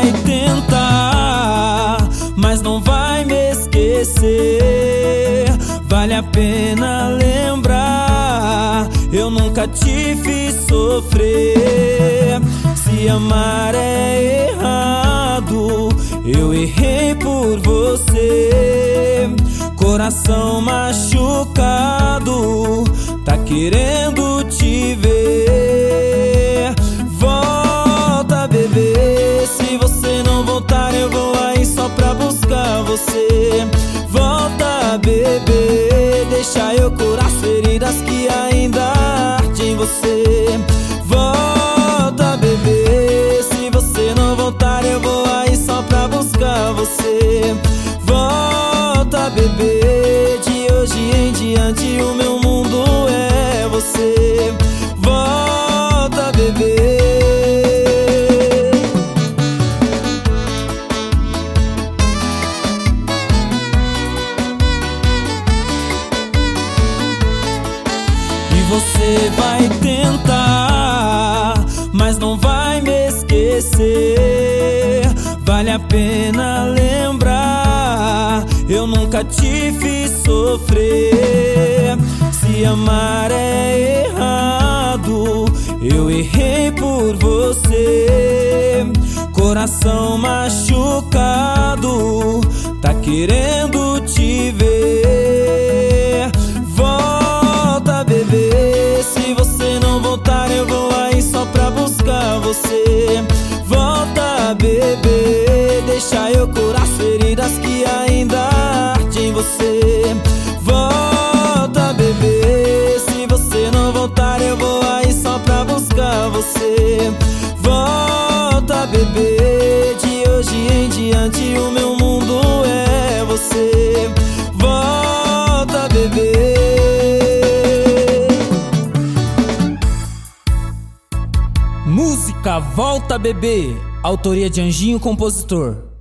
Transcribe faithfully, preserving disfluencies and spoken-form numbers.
vai tentar, mas não vai me esquecer. Vale a pena lembrar, eu nunca te fiz sofrer. Se amar é errado, eu errei por você. Coração machucado, tá querendo te ver. Volta, bebê, se você não voltar eu vou aí só pra buscar você. Volta, bebê, deixa eu curar as feridas que ainda ardem em você. Volta, bebê, se você não voltar eu vou aí só pra buscar você. Volta, bebê, de hoje em diante o meu mundo é você. Volta, bebê. E você vai tentar, mas não vai me esquecer. Vale a pena lembrar, eu nunca te fiz sofrer. Se amar é errado, eu errei por você. Coração machucado, tá querendo te ver. Volta, bebê, se você não voltar eu vou aí só pra buscar você. Volta, bebê, deixa eu curar as feridas que ainda ardem em você. Volta, bebê, se você não voltar eu vou aí só pra buscar você. Volta, bebê, de hoje em diante o meu mundo é você. Volta, bebê. Música Volta, Bebê, autoria de Anjinho, compositor.